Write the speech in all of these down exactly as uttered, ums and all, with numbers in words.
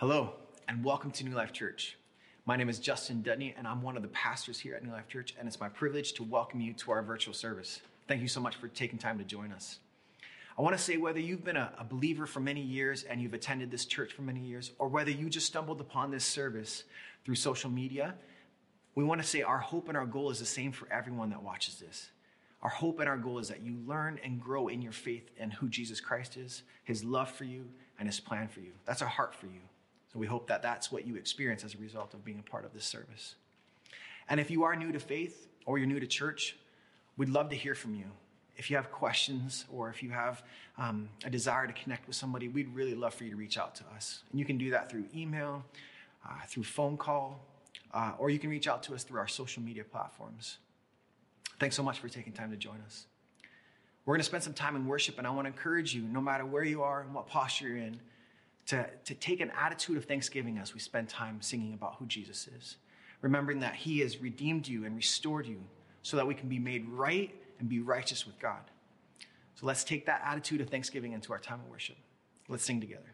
Hello, and welcome to New Life Church. My name is Justin Dudney, and I'm one of the pastors here at New Life Church, and it's my privilege to welcome you to our virtual service. Thank you so much for taking time to join us. I want to say whether you've been a, a believer for many years and you've attended this church for many years, or whether you just stumbled upon this service through social media, we want to say our hope and our goal is the same for everyone that watches this. Our hope and our goal is that you learn and grow in your faith in who Jesus Christ is, his love for you, and his plan for you. That's our heart for you. So we hope that that's what you experience as a result of being a part of this service. And if you are new to faith or you're new to church, we'd love to hear from you. If you have questions or if you have um, a desire to connect with somebody, we'd really love for you to reach out to us. And you can do that through email, uh, through phone call, uh, or you can reach out to us through our social media platforms. Thanks so much for taking time to join us. We're going to spend some time in worship, and I want to encourage you, no matter where you are and what posture you're in, To, to take an attitude of thanksgiving as we spend time singing about who Jesus is, remembering that he has redeemed you and restored you so that we can be made right and be righteous with God. So let's take that attitude of thanksgiving into our time of worship. Let's sing together.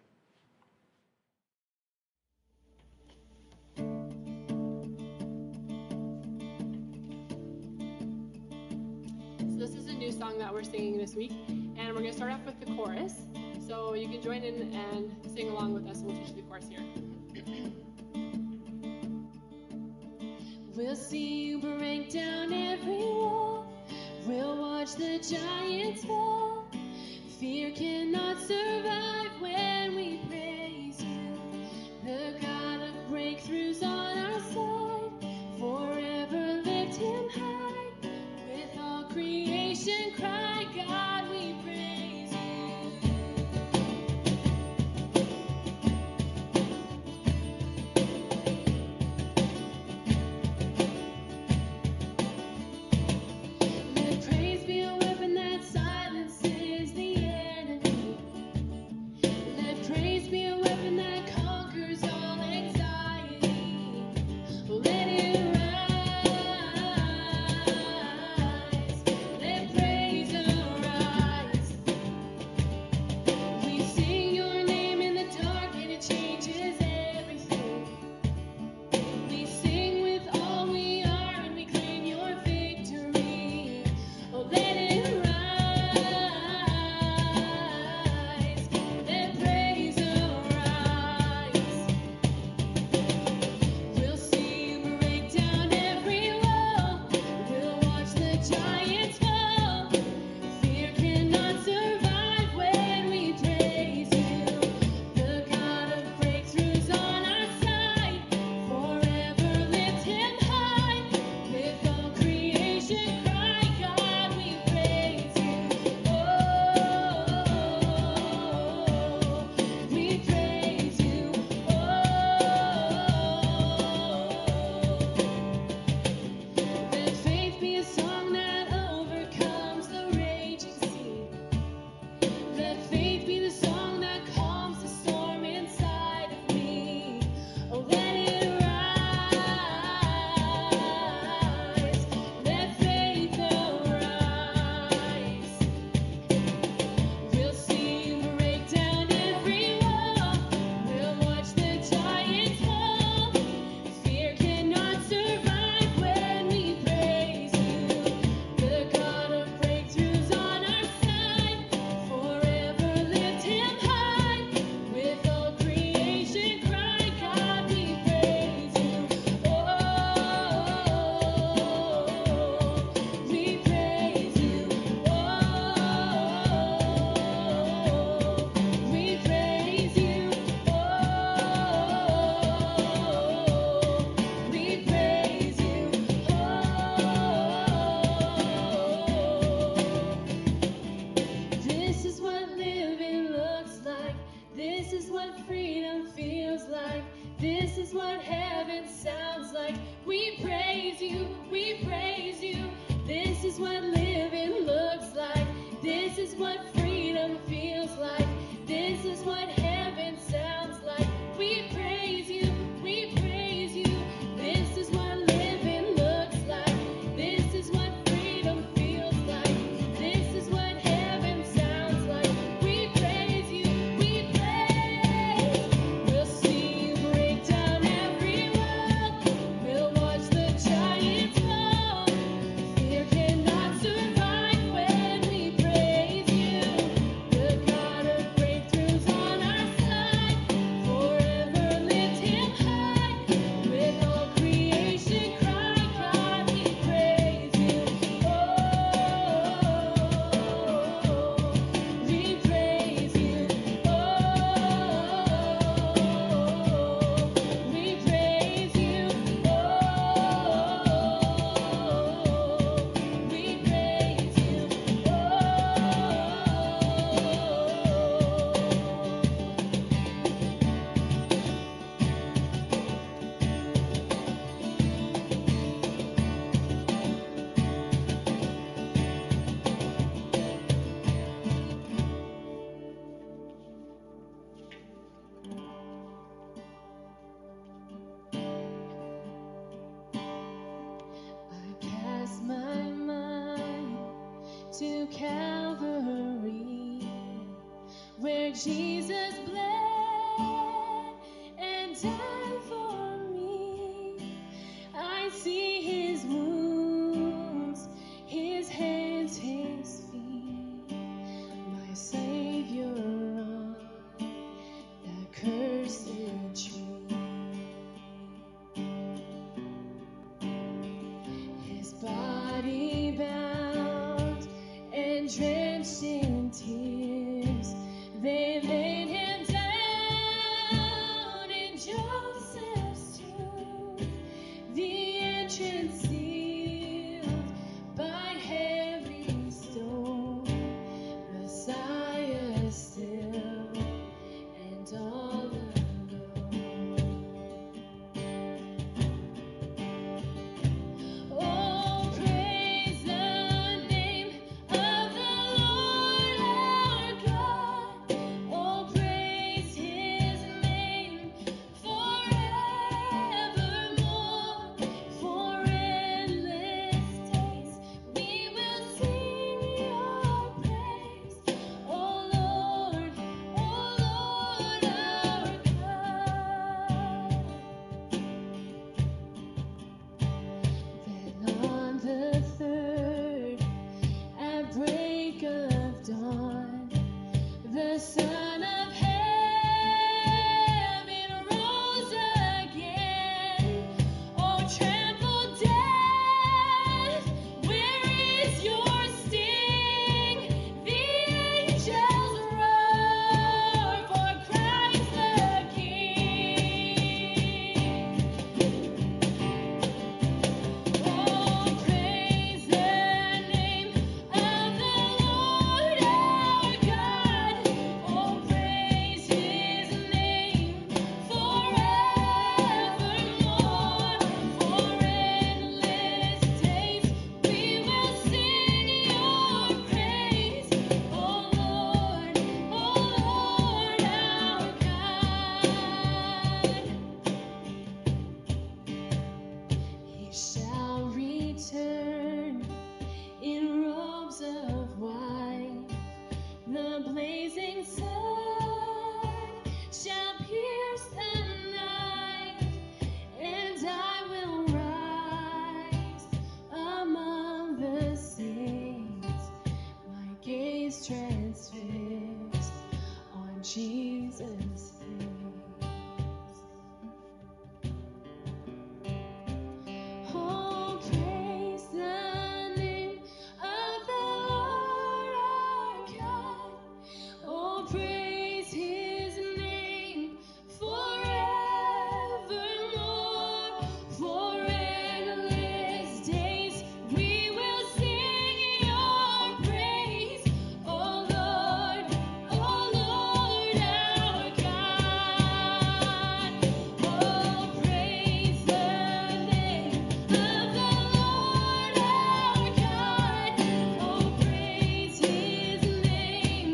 So this is a new song that we're singing this week, and we're going to start off with the chorus. So you can join in and sing along with us, and we'll teach you the chorus here. We'll see you break down every wall. We'll watch the giants fall. Fear cannot survive when we praise you. The God of breakthroughs on our side. Forever lift him high. With all creation cry, God, we praise. Praise to Calvary, where Jesus bled and died for me. I see his wounds, his hands, his feet, my Savior on that cursed tree. His body bound and drenched in tears, they laid him down in Joseph's tomb, the entrance sealed by heavy stone, Messiah still and all alone. Oh, praise the name of the Lord our God. Oh, praise his name forevermore. For endless days we will sing your praise. Oh Lord, oh Lord our God. Then on the third, at break of dawn, the Son of Heaven rose again. Oh, trample death, where is your sting? The angels roar for Christ the King. Oh, praise the name of the Lord our God. Oh, praise his name forevermore. For endless days we will sing your praise. Oh Lord, oh Lord our God. He shall return in robes of white. The blazing sun shall pierce the night, and I will rise among the saints, my gaze transfixed on Jesus' face. Oh, praise the name of the Lord our God. Oh, praise his name forevermore. For endless days we will sing your praise. Oh Lord, oh Lord our God. Oh, praise the name of the Lord our God. Oh, praise his name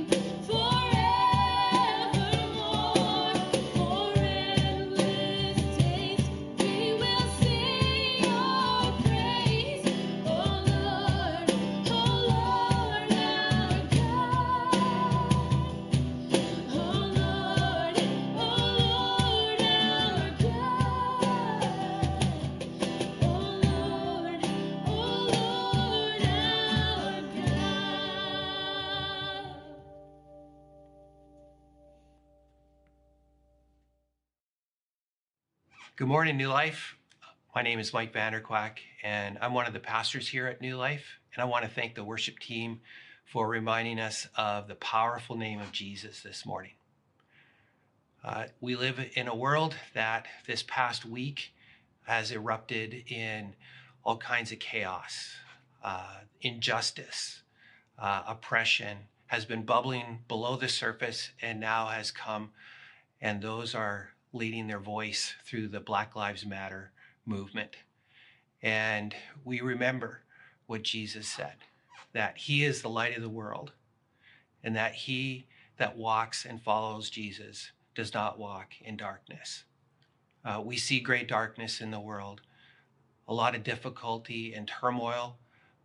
forevermore. For endless days we will sing your praise. Oh Lord, oh Lord our God. Oh Lord, oh Lord our God. Oh Lord, oh Lord our God. Good morning, New Life. My name is Mike Vanderquack, and I'm one of the pastors here at New Life. And I want to thank the worship team for reminding us of the powerful name of Jesus this morning. Uh, we live in a world that this past week has erupted in all kinds of chaos, uh, injustice, uh, oppression has been bubbling below the surface and now has come, and those are leading their voice through the Black Lives Matter movement. And we remember what Jesus said, that he is the light of the world, and that he that walks and follows Jesus does not walk in darkness. Uh, we see great darkness in the world, a lot of difficulty and turmoil,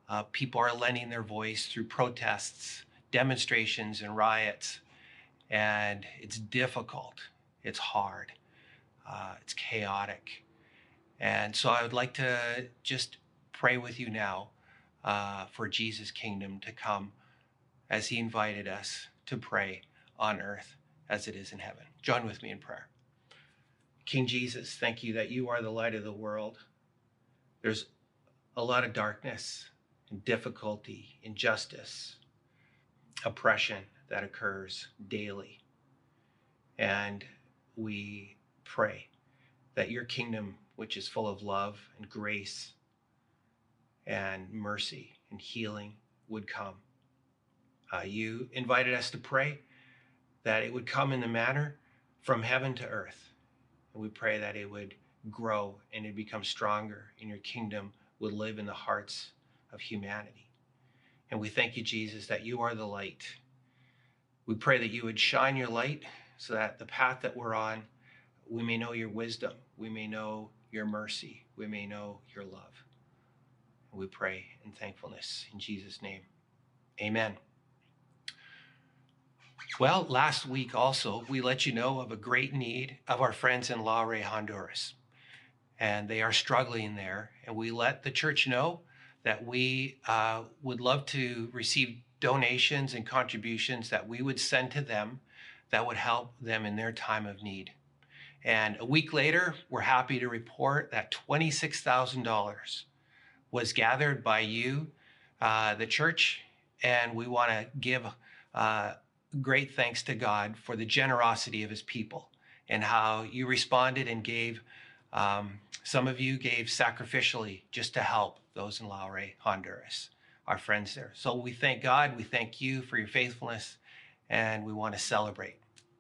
Uh, people are lending their voice through protests, demonstrations, and riots. And it's difficult. It's hard. Uh, it's chaotic. And so I would like to just pray with you now uh, for Jesus' kingdom to come as he invited us to pray on earth as it is in heaven. Join with me in prayer. King Jesus, thank you that you are the light of the world. There's a lot of darkness and difficulty, injustice, oppression that occurs daily. And we pray that your kingdom, which is full of love and grace and mercy and healing, would come. Uh, you invited us to pray that it would come in the manner from heaven to earth. And we pray that it would grow and it become stronger, and your kingdom would live in the hearts of humanity. And we thank you, Jesus, that you are the light. We pray that you would shine your light so that the path that we're on, we may know your wisdom, we may know your mercy, we may know your love. And we pray in thankfulness in Jesus' name. Amen. Well, last week also, we let you know of a great need of our friends in Laure, Honduras. And they are struggling there. And we let the church know that we uh, would love to receive donations and contributions that we would send to them that would help them in their time of need. And a week later, we're happy to report that twenty-six thousand dollars was gathered by you, uh, the church, and we want to give uh, great thanks to God for the generosity of his people and how you responded and gave. Um, some of you gave sacrificially just to help those in Laure, Honduras, our friends there. So we thank God, we thank you for your faithfulness, and we want to celebrate.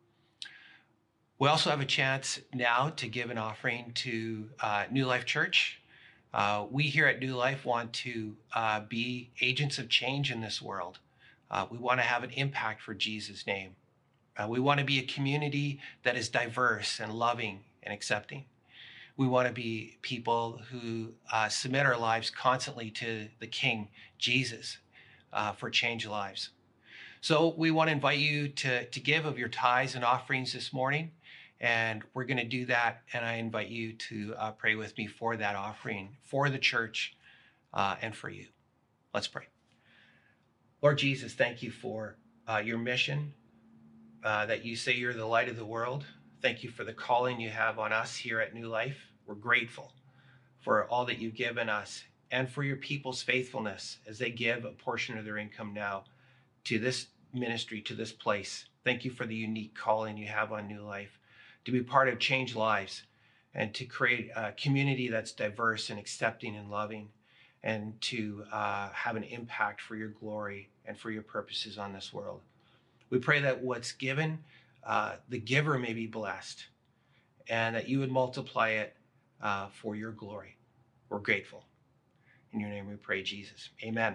We also have a chance now to give an offering to uh, New Life Church. Uh, we here at New Life want to uh, be agents of change in this world. Uh, we want to have an impact for Jesus' name. Uh, we want to be a community that is diverse and loving and accepting. We want to be people who uh, submit our lives constantly to the King, Jesus, uh, for changed lives. So we want to invite you to, to give of your tithes and offerings this morning, and we're going to do that, and I invite you to uh, pray with me for that offering, for the church, uh, and for you. Let's pray. Lord Jesus, thank you for uh, your mission, uh, that you say you're the light of the world. Thank you for the calling you have on us here at New Life. We're grateful for all that you've given us and for your people's faithfulness as they give a portion of their income now to this ministry, to this place. Thank you for the unique calling you have on New Life to be part of Changed Lives and to create a community that's diverse and accepting and loving, and to uh, have an impact for your glory and for your purposes on this world. We pray that what's given, uh, the giver may be blessed, and that you would multiply it uh, for your glory. We're grateful. In your name we pray, Jesus. Amen.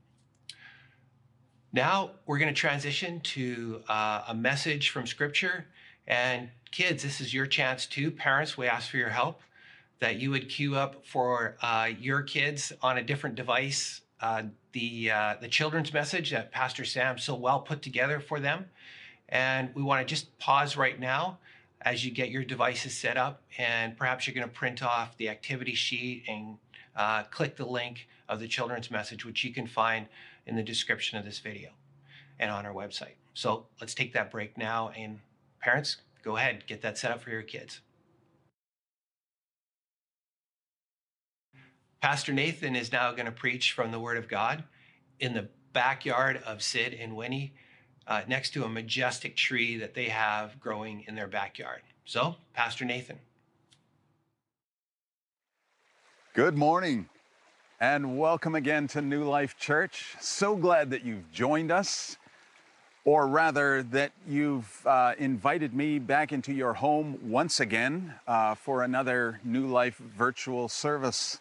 Now we're going to transition to uh, a message from Scripture. And kids, this is your chance too. Parents, we ask for your help, that you would queue up for uh, your kids on a different device uh, the uh, the children's message that Pastor Sam so well put together for them. And we want to just pause right now as you get your devices set up, and perhaps you're going to print off the activity sheet and uh, click the link of the children's message, which you can find in the description of this video and on our website. So let's take that break now, and parents, go ahead, get that set up for your kids. Pastor Nathan is now going to preach from the Word of God in the backyard of Sid and Winnie, uh, next to a majestic tree that they have growing in their backyard. So, Pastor Nathan. Good morning and welcome again to New Life Church. So glad that you've joined us, or rather that you've uh, invited me back into your home once again uh, for another New Life virtual service.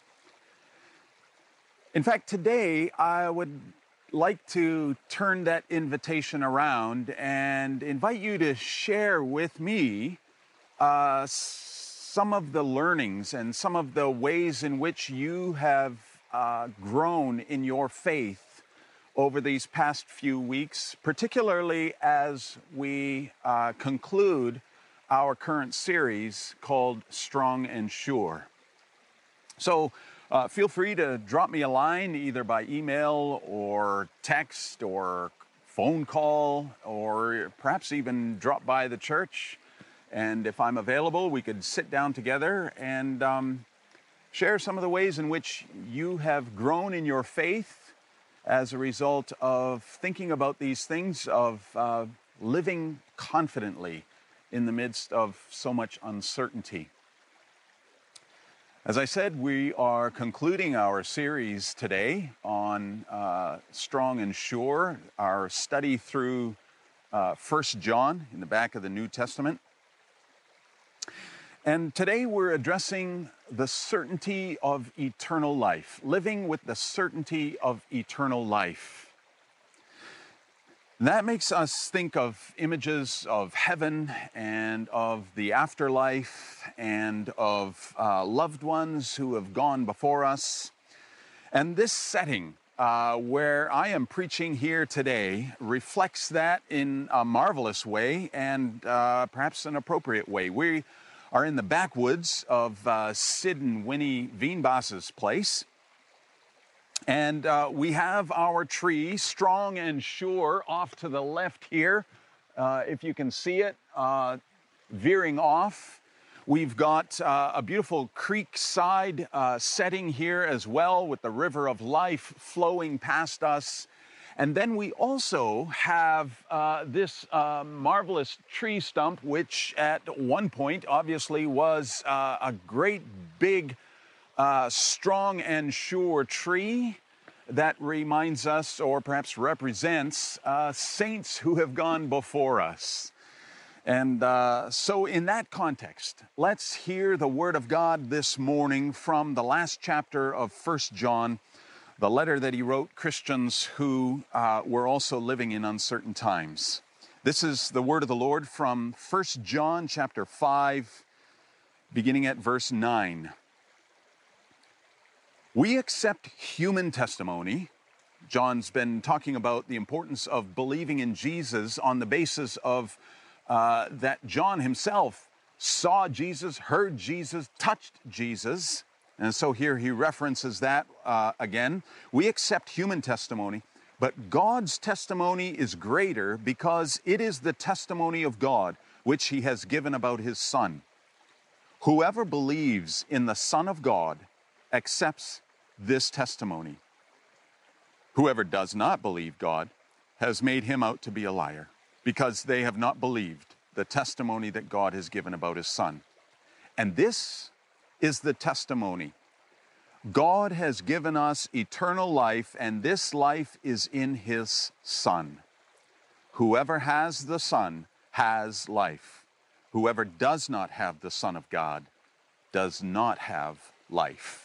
In fact, today I would like to turn that invitation around and invite you to share with me uh, some of the learnings and some of the ways in which you have uh, grown in your faith over these past few weeks, particularly as we uh, conclude our current series called Strong and Sure. So uh, feel free to drop me a line either by email or text or phone call, or perhaps even drop by the church. And if I'm available, we could sit down together and um, share some of the ways in which you have grown in your faith as a result of thinking about these things, of uh, living confidently in the midst of so much uncertainty. As I said, we are concluding our series today on uh, Strong and Sure, our study through uh, First John in the back of the New Testament. And today we're addressing the certainty of eternal life, living with the certainty of eternal life. That makes us think of images of heaven and of the afterlife and of uh, loved ones who have gone before us. And this setting uh, where I am preaching here today reflects that in a marvelous way and uh, perhaps an appropriate way. We are in the backwoods of uh, Sid and Winnie Veenbaas's place. And uh, we have our tree, Strong and Sure, off to the left here, uh, if you can see it, uh, veering off. We've got uh, a beautiful creekside uh, setting here as well, with the river of life flowing past us. And then we also have uh, this uh, marvelous tree stump, which at one point obviously was uh, a great big Uh, strong and sure tree that reminds us, or perhaps represents, uh, saints who have gone before us. And uh, so in that context, let's hear the Word of God this morning from the last chapter of First John, the letter that he wrote Christians who uh, were also living in uncertain times. This is the Word of the Lord from First John chapter five, beginning at verse nine. We accept human testimony. John's been talking about the importance of believing in Jesus on the basis of uh, that John himself saw Jesus, heard Jesus, touched Jesus. And so here he references that uh, again. We accept human testimony, but God's testimony is greater because it is the testimony of God, which he has given about his Son. Whoever believes in the Son of God accepts this testimony. Whoever does not believe God has made him out to be a liar, because they have not believed the testimony that God has given about his Son. And this is the testimony. God has given us eternal life, and this life is in his Son. Whoever has the Son has life. Whoever does not have the Son of God does not have life.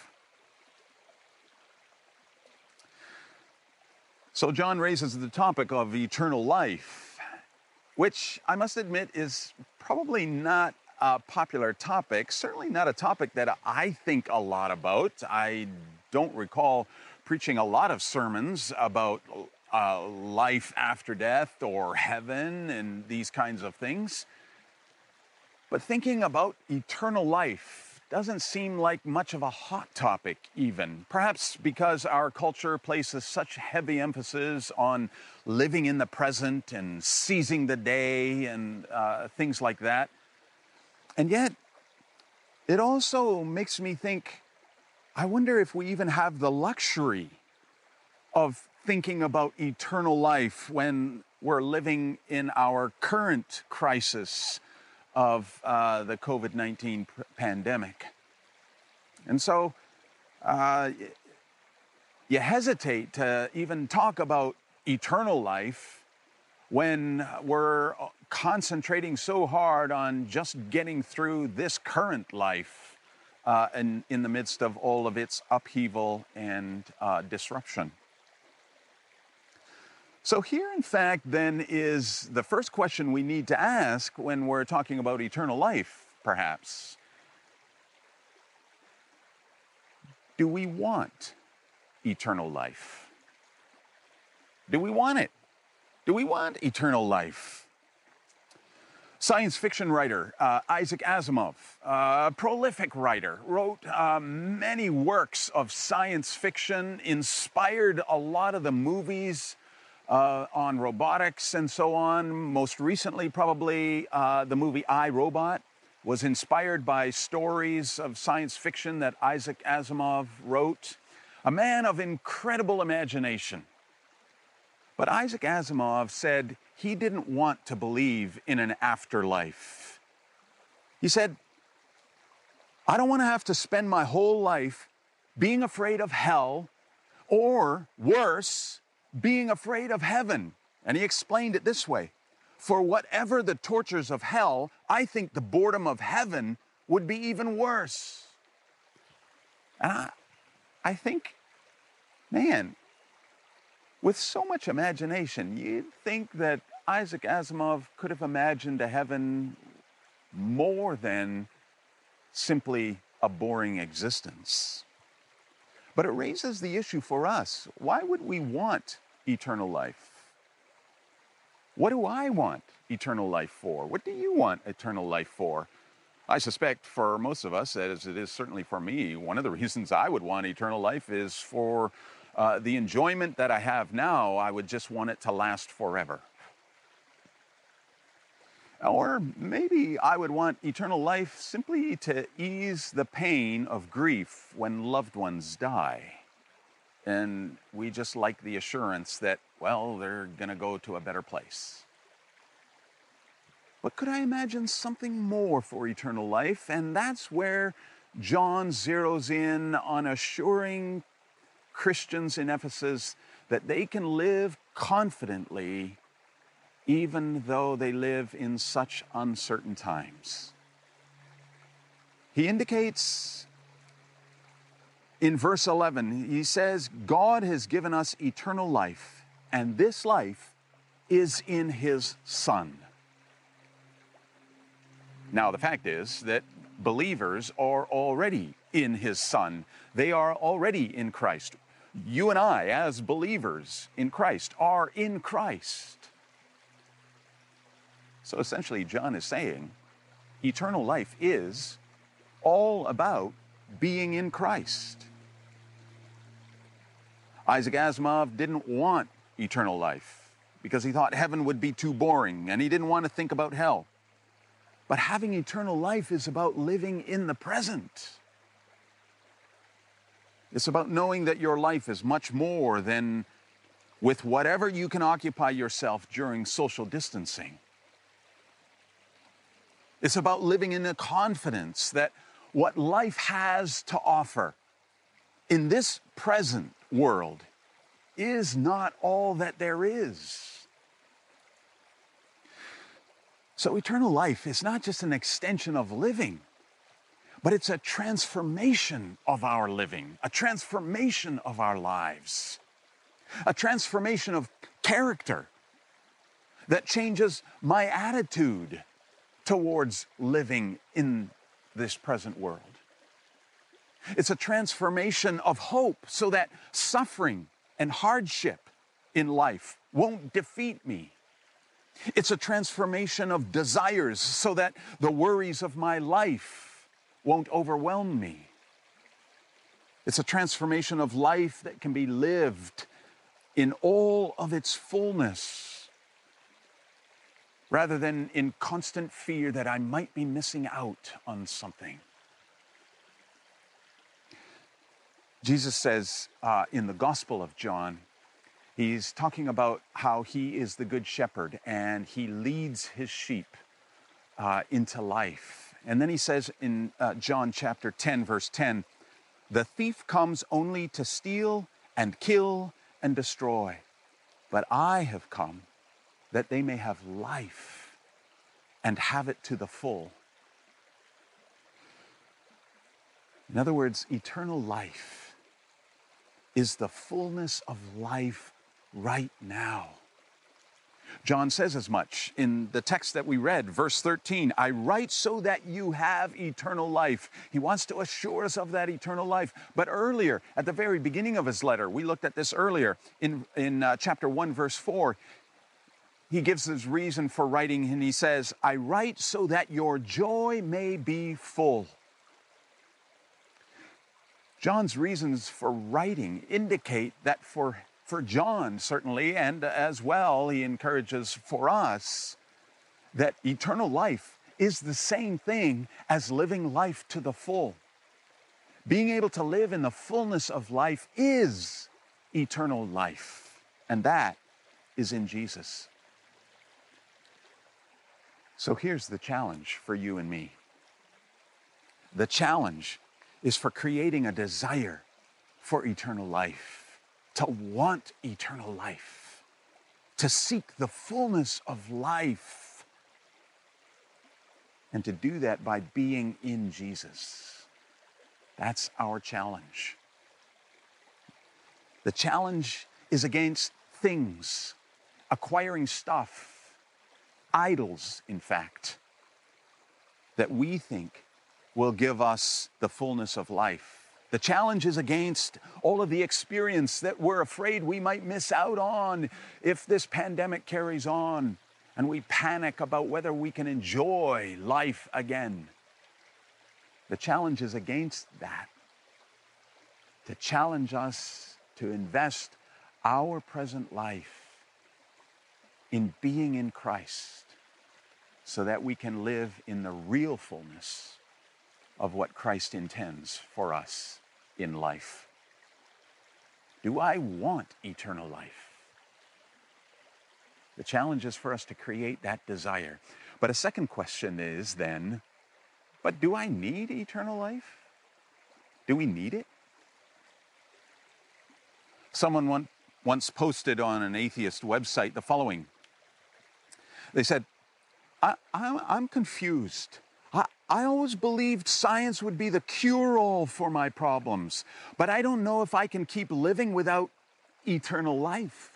So John raises the topic of eternal life, which I must admit is probably not a popular topic, certainly not a topic that I think a lot about. I don't recall preaching a lot of sermons about uh, life after death or heaven and these kinds of things. But thinking about eternal life doesn't seem like much of a hot topic even. Perhaps because our culture places such heavy emphasis on living in the present and seizing the day and uh, things like that. And yet, it also makes me think, I wonder if we even have the luxury of thinking about eternal life when we're living in our current crisis of uh, the COVID nineteen p- pandemic. And so uh, you hesitate to even talk about eternal life when we're concentrating so hard on just getting through this current life uh, in, in the midst of all of its upheaval and uh, disruption. So here, in fact, then is the first question we need to ask when we're talking about eternal life, perhaps. Do we want eternal life? Do we want it? Do we want eternal life? Science fiction writer uh, Isaac Asimov, uh, a prolific writer, wrote uh, many works of science fiction, inspired a lot of the movies uh, on robotics and so on. Most recently, probably uh, the movie I, Robot was inspired by stories of science fiction that Isaac Asimov wrote. A man of incredible imagination. But Isaac Asimov said he didn't want to believe in an afterlife. He said, I don't want to have to spend my whole life being afraid of hell, or worse, being afraid of heaven. And he explained it this way: for whatever the tortures of hell, I think the boredom of heaven would be even worse. And I, I think, man, with so much imagination, you'd think that Isaac Asimov could have imagined a heaven more than simply a boring existence. But it raises the issue for us. Why would we want eternal life? What do I want eternal life for? What do you want eternal life for? I suspect for most of us, as it is certainly for me, one of the reasons I would want eternal life is for uh, the enjoyment that I have now. I would just want it to last forever. Or maybe I would want eternal life simply to ease the pain of grief when loved ones die. And we just like the assurance that, well, they're going to go to a better place. But could I imagine something more for eternal life? And that's where John zeroes in on assuring Christians in Ephesus that they can live confidently even though they live in such uncertain times. He indicates in verse eleven, he says, God has given us eternal life, and this life is in His Son. Now, the fact is that believers are already in His Son. They are already in Christ. You and I, as believers in Christ, are in Christ. So essentially, John is saying, eternal life is all about being in Christ. Isaac Asimov didn't want eternal life because he thought heaven would be too boring, and he didn't want to think about hell. But having eternal life is about living in the present. It's about knowing that your life is much more than with whatever you can occupy yourself during social distancing. It's about living in the confidence that what life has to offer in this present world is not all that there is. So eternal life is not just an extension of living, but it's a transformation of our living, a transformation of our lives, a transformation of character that changes my attitude towards living in this present world. It's a transformation of hope so that suffering and hardship in life won't defeat me. It's a transformation of desires so that the worries of my life won't overwhelm me. It's a transformation of life that can be lived in all of its fullness, rather than in constant fear that I might be missing out on something. Jesus says uh, in the Gospel of John, he's talking about how he is the good shepherd and he leads his sheep uh, into life. And then he says in uh, John chapter ten, verse ten, the thief comes only to steal and kill and destroy, but I have come that they may have life and have it to the full. In other words, eternal life is the fullness of life right now. John says as much in the text that we read, verse thirteen, I write so that you have eternal life. He wants to assure us of that eternal life. But earlier, at the very beginning of his letter, we looked at this earlier in, in uh, chapter one, verse four, he gives his reason for writing, and he says, I write so that your joy may be full. John's reasons for writing indicate that for, for John, certainly, and as well, he encourages for us, that eternal life is the same thing as living life to the full. Being able to live in the fullness of life is eternal life, and that is in Jesus. So here's the challenge for you and me. The challenge is for creating a desire for eternal life, to want eternal life, to seek the fullness of life, and to do that by being in Jesus. That's our challenge. The challenge is against things, acquiring stuff, idols, in fact, that we think will give us the fullness of life. The challenge is against all of the experience that we're afraid we might miss out on if this pandemic carries on, and we panic about whether we can enjoy life again. The challenge is against that, to challenge us to invest our present life in being in Christ, so that we can live in the real fullness of what Christ intends for us in life. Do I want eternal life? The challenge is for us to create that desire. But a second question is then, but do I need eternal life? Do we need it? Someone once posted on an atheist website the following. They said, I, I'm, I'm confused. I, I always believed science would be the cure-all for my problems, but I don't know if I can keep living without eternal life.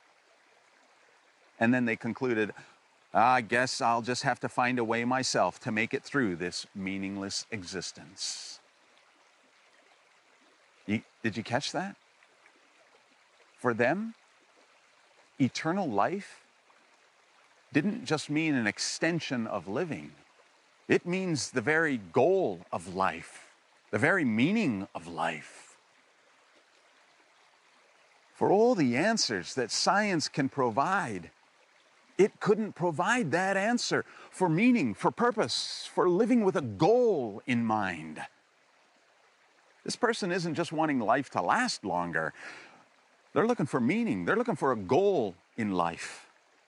And then they concluded, I guess I'll just have to find a way myself to make it through this meaningless existence. You, did you catch that? For them, eternal life didn't just mean an extension of living. It means the very goal of life, the very meaning of life. For all the answers that science can provide, it couldn't provide that answer for meaning, for purpose, for living with a goal in mind. This person isn't just wanting life to last longer. They're looking for meaning. They're looking for a goal in life.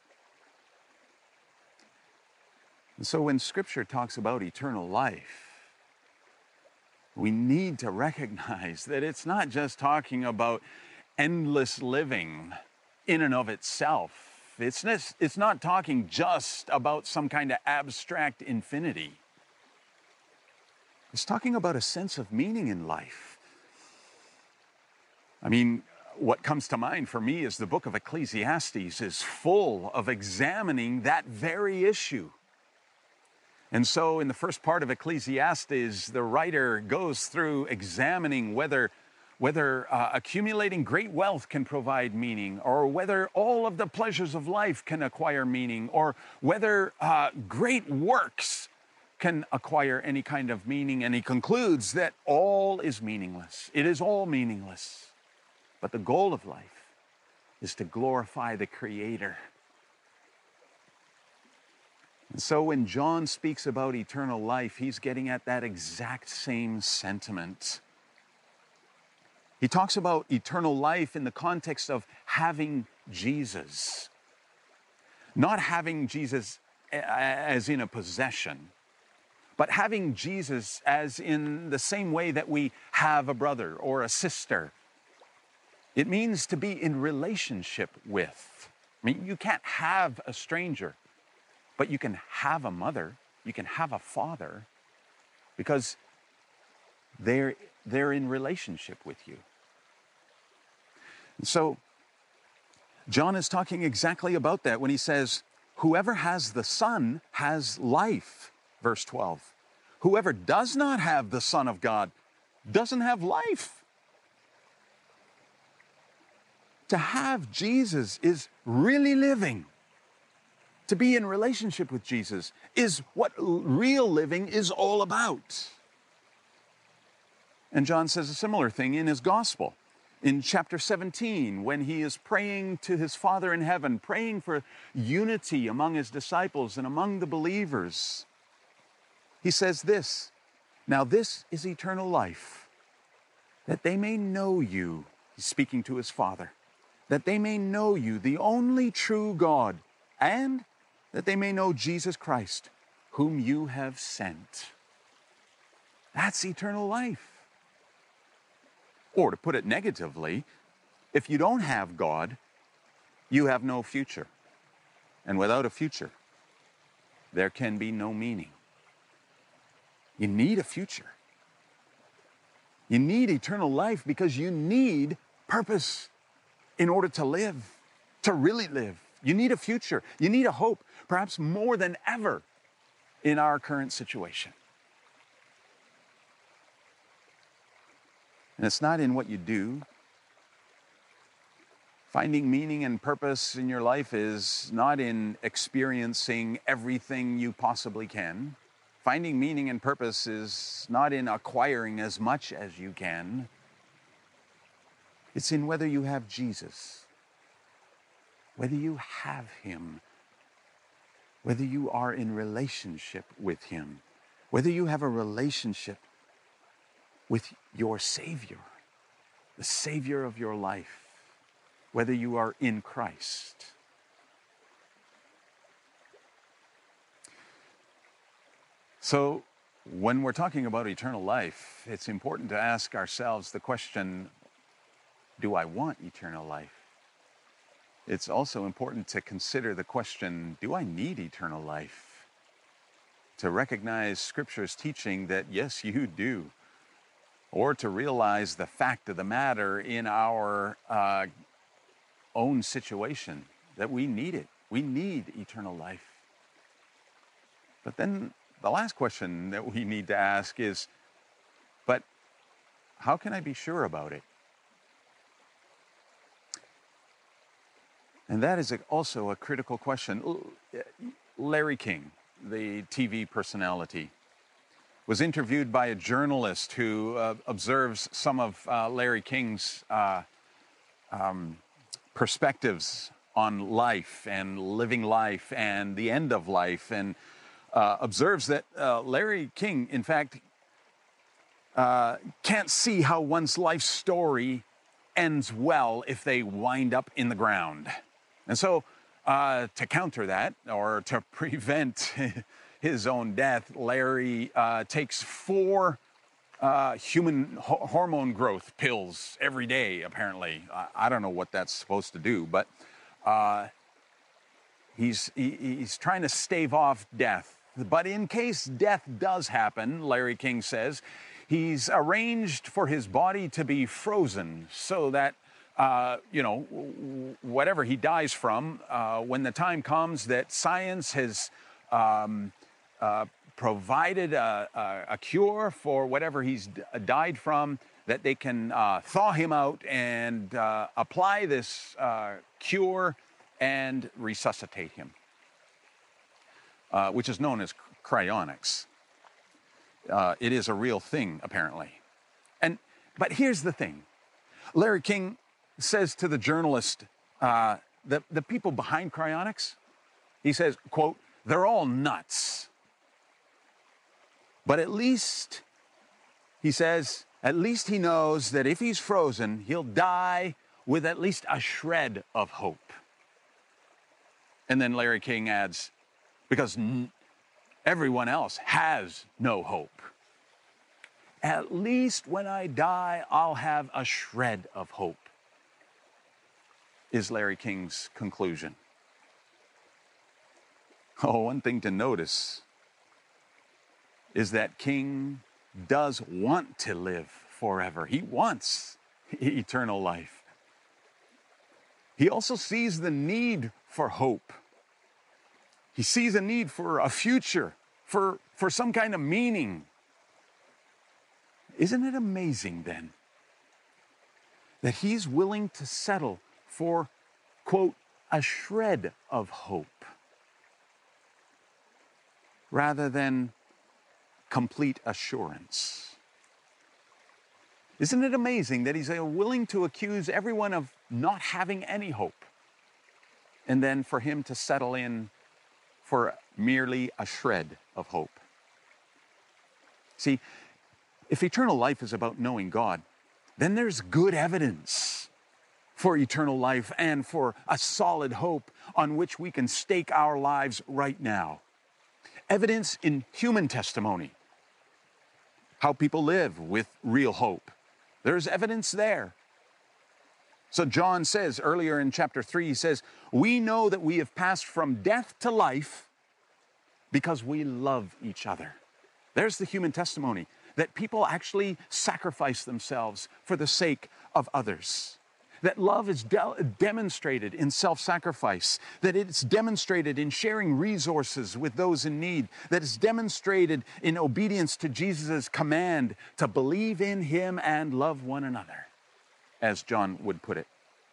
And so when Scripture talks about eternal life, we need to recognize that it's not just talking about endless living in and of itself. It's not, it's not talking just about some kind of abstract infinity. It's talking about a sense of meaning in life. I mean, what comes to mind for me is the book of Ecclesiastes is full of examining that very issue. And so in the first part of Ecclesiastes, the writer goes through examining whether, whether uh, accumulating great wealth can provide meaning, or whether all of the pleasures of life can acquire meaning, or whether uh, great works can acquire any kind of meaning. And he concludes that all is meaningless. It is all meaningless. But the goal of life is to glorify the Creator. And so when John speaks about eternal life, he's getting at that exact same sentiment. He talks about eternal life in the context of having Jesus. Not having Jesus as in a possession, but having Jesus as in the same way that we have a brother or a sister. It means to be in relationship with. I mean, you can't have a stranger, but you can have a mother, you can have a father, because they're, they're in relationship with you. And so John is talking exactly about that when he says, whoever has the Son has life, verse twelve. Whoever does not have the Son of God doesn't have life. To have Jesus is really living. To be in relationship with Jesus is what real living is all about. And John says a similar thing in his gospel. In chapter seventeen, when he is praying to his Father in heaven, praying for unity among his disciples and among the believers, he says this, now this is eternal life, that they may know you, he's speaking to his Father, that they may know you, the only true God, and that they may know Jesus Christ, whom you have sent. That's eternal life. Or to put it negatively, if you don't have God, you have no future. And without a future, there can be no meaning. You need a future. You need eternal life because you need purpose in order to live, to really live. You need a future. You need a hope, perhaps more than ever in our current situation. And it's not in what you do. Finding meaning and purpose in your life is not in experiencing everything you possibly can. Finding meaning and purpose is not in acquiring as much as you can. It's in whether you have Jesus, whether you have Him, whether you are in relationship with Him, whether you have a relationship with your Savior, the Savior of your life, whether you are in Christ. So, when we're talking about eternal life, it's important to ask ourselves the question, do I want eternal life? It's also important to consider the question, do I need eternal life? To recognize Scripture's teaching that yes, you do. Or to realize the fact of the matter in our uh, own situation, that we need it. We need eternal life. But then the last question that we need to ask is, but how can I be sure about it? And that is also a critical question. Larry King, the T V personality, was interviewed by a journalist who uh, observes some of uh, Larry King's uh, um, perspectives on life and living life and the end of life, and uh, observes that uh, Larry King, in fact, uh, can't see how one's life story ends well if they wind up in the ground. And so uh, to counter that, or to prevent his own death, Larry uh, takes four uh, human ho- hormone growth pills every day, apparently. I, I don't know what that's supposed to do, but uh, he's, he, he's trying to stave off death. But in case death does happen, Larry King says, he's arranged for his body to be frozen so that Uh, you know, whatever he dies from, uh, when the time comes that science has um, uh, provided a, a, a cure for whatever he's d- died from, that they can uh, thaw him out and uh, apply this uh, cure and resuscitate him, uh, which is known as cryonics. Uh, it is a real thing, apparently. And but here's the thing. Larry King says to the journalist, uh, the, the people behind cryonics, he says, quote, they're all nuts. But at least, he says, at least he knows that if he's frozen, he'll die with at least a shred of hope. And then Larry King adds, because n- everyone else has no hope. At least when I die, I'll have a shred of hope, is Larry King's conclusion. Oh, one thing to notice is that King does want to live forever. He wants eternal life. he also sees the need for hope. He sees a need for a future, for, for some kind of meaning. Isn't it amazing then that he's willing to settle for, quote, a shred of hope rather than complete assurance? Isn't it amazing that he's willing to accuse everyone of not having any hope, and then for him to settle in for merely a shred of hope? See, if eternal life is about knowing God, then there's good evidence for eternal life and for a solid hope on which we can stake our lives right now. Evidence in human testimony, how people live with real hope. There's evidence there. So John says earlier in chapter three, he says, we know that we have passed from death to life because we love each other. There's the human testimony, that people actually sacrifice themselves for the sake of others. That love is de- demonstrated in self-sacrifice, that it's demonstrated in sharing resources with those in need, that it's demonstrated in obedience to Jesus' command to believe in him and love one another, as John would put it.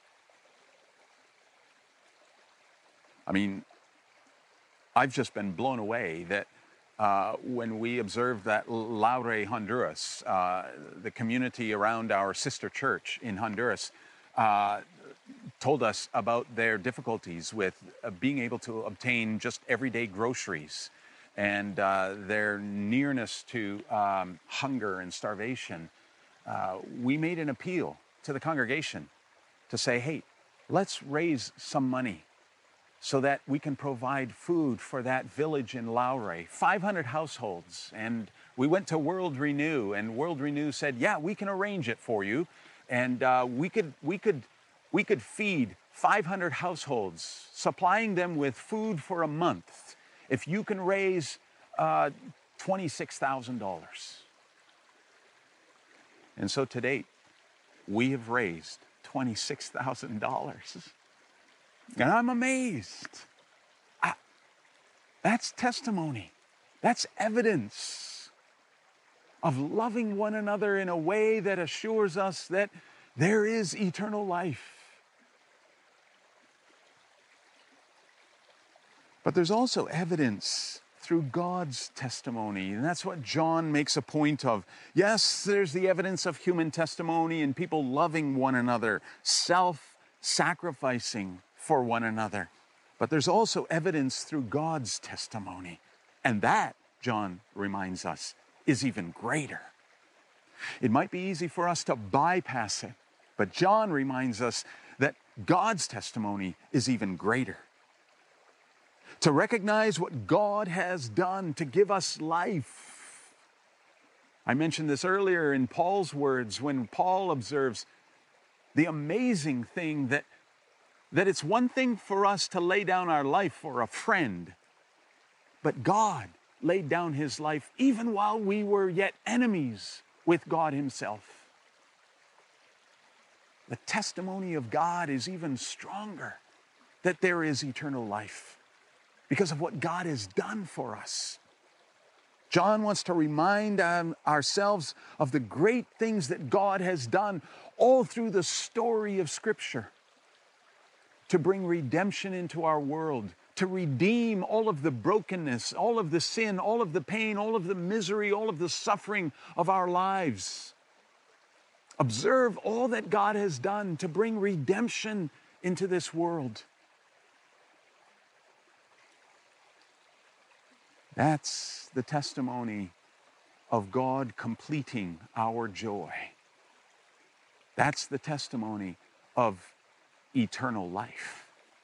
I mean, I've just been blown away that uh, when we observed that Laure, Honduras, uh, the community around our sister church in Honduras, Uh, told us about their difficulties with uh, being able to obtain just everyday groceries, and uh, their nearness to um, hunger and starvation. Uh, we made an appeal to the congregation to say, hey, let's raise some money so that we can provide food for that village in Laure, five hundred households. And we went to World Renew, and World Renew said, yeah, we can arrange it for you. And uh, we could we could we could feed five hundred households, supplying them with food for a month, if you can raise uh, twenty-six thousand dollars. And so to date, we have raised twenty-six thousand dollars, and I'm amazed. I, that's testimony. That's evidence of loving one another in a way that assures us that there is eternal life. But there's also evidence through God's testimony, and that's what John makes a point of. Yes, there's the evidence of human testimony and people loving one another, self-sacrificing for one another. But there's also evidence through God's testimony, and that, John reminds us, is even greater. It might be easy for us to bypass it, but John reminds us that God's testimony is even greater. To recognize what God has done to give us life. I mentioned this earlier in Paul's words when Paul observes the amazing thing that, that it's one thing for us to lay down our life for a friend, but God laid down his life even while we were yet enemies with God himself. The testimony of God is even stronger, that there is eternal life because of what God has done for us. John wants to remind um, ourselves of the great things that God has done all through the story of Scripture to bring redemption into our world, to redeem all of the brokenness, all of the sin, all of the pain, all of the misery, all of the suffering of our lives. Observe all that God has done to bring redemption into this world. That's the testimony of God completing our joy. That's the testimony of eternal life.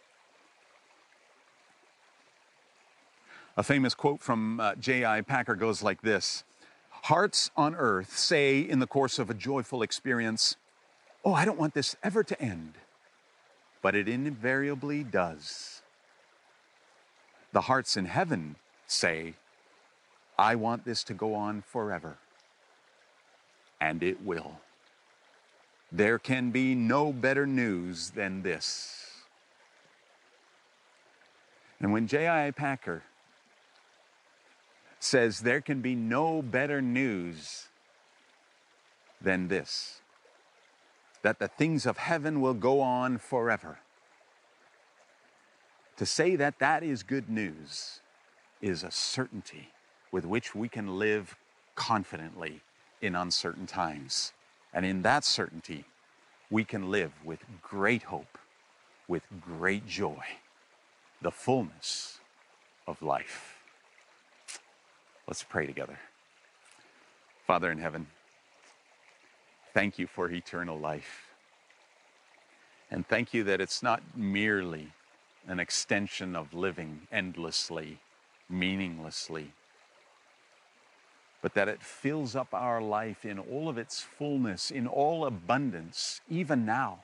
A famous quote from uh, J I Packer goes like this: hearts on earth say in the course of a joyful experience, "Oh, I don't want this ever to end." But it invariably does. The hearts in heaven say, "I want this to go on forever." And it will. There can be no better news than this. And when J I Packer says there can be no better news than this, that the things of heaven will go on forever, to say that that is good news is a certainty with which we can live confidently in uncertain times. And in that certainty, we can live with great hope, with great joy, the fullness of life. Let's pray together. Father in heaven, thank you for eternal life. And thank you that it's not merely an extension of living endlessly, meaninglessly, but that it fills up our life in all of its fullness, in all abundance, even now.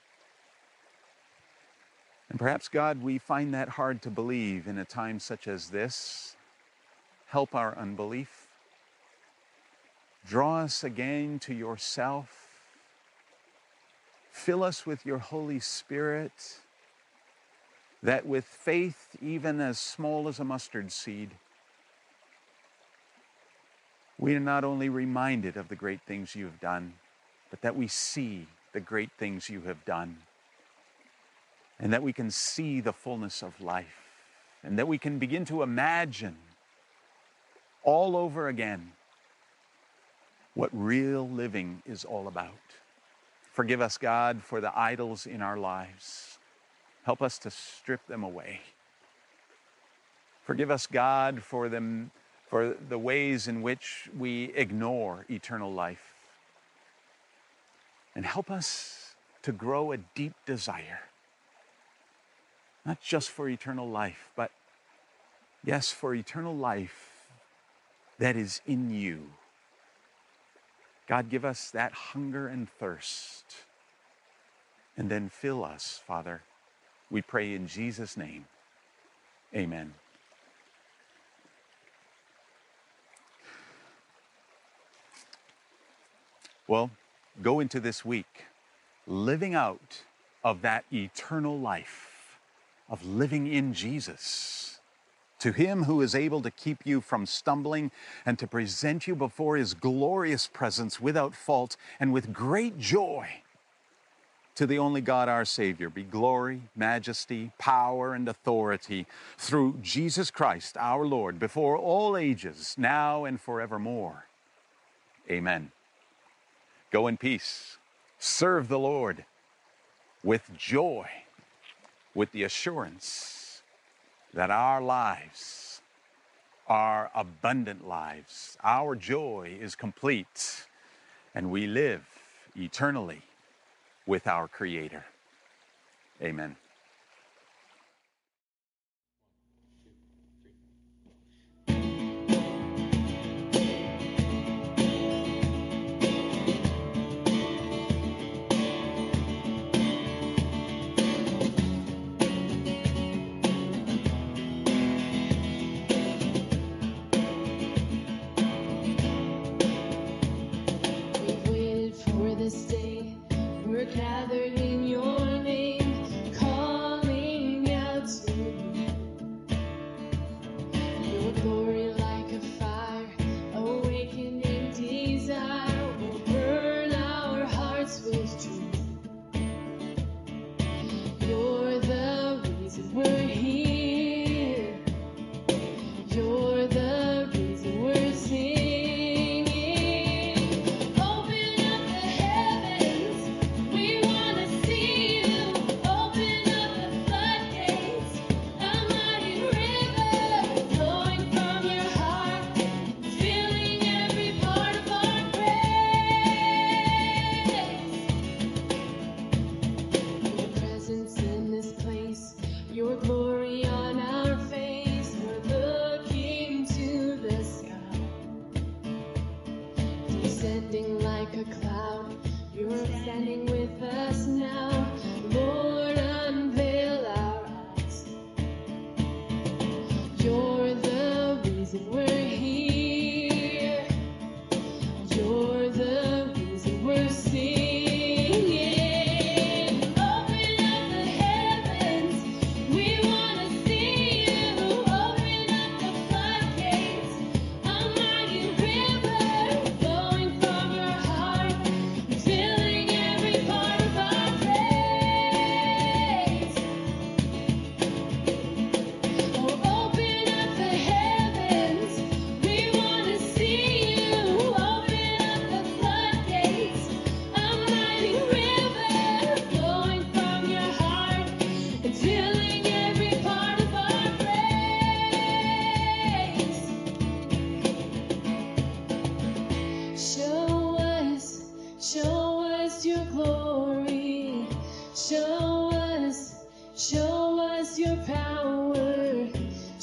And perhaps, God, we find that hard to believe in a time such as this. Help our unbelief. Draw us again to yourself. Fill us with your Holy Spirit, that with faith even as small as a mustard seed, we are not only reminded of the great things you have done, but that we see the great things you have done, and that we can see the fullness of life, and that we can begin to imagine all over again what real living is all about. Forgive us, God, for the idols in our lives. Help us to strip them away. Forgive us, God, for them, for the ways in which we ignore eternal life. And help us to grow a deep desire, not just for eternal life, but yes, for eternal life that is in you. God, give us that hunger and thirst, and then fill us, Father. We pray in Jesus' name. Amen. Well, go into this week living out of that eternal life, of living in Jesus. To him who is able to keep you from stumbling and to present you before his glorious presence without fault and with great joy. To the only God, our Savior, be glory, majesty, power, and authority through Jesus Christ, our Lord, before all ages, now and forevermore. Amen. Go in peace. Serve the Lord with joy, with the assurance that our lives are abundant lives. Our joy is complete, and we live eternally with our Creator. Amen. This day we're gathered in your name, call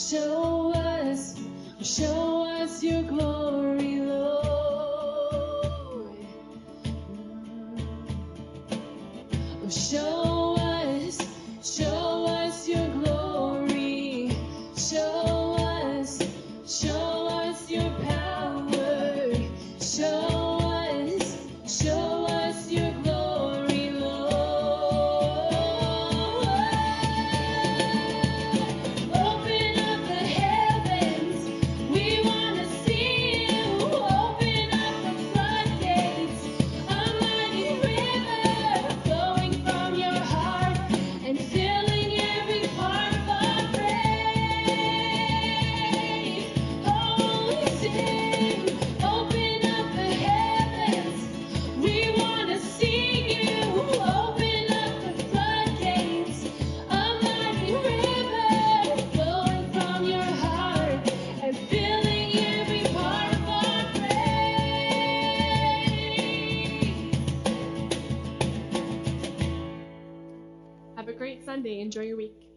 Show us, show us your glory, Lord. Show us, show us your glory. Show us, show us your power. Show us, show us your glory, Lord. Open up the heavens, we want to see you. Open up the floodgates, a mighty river flowing from your heart and filling every part of our praise. Oh, we sing, open up the heavens, we want to see you. Open up the floodgates, a mighty river flowing from your heart and filling every part of our praise. Have a great Sunday. Enjoy your week.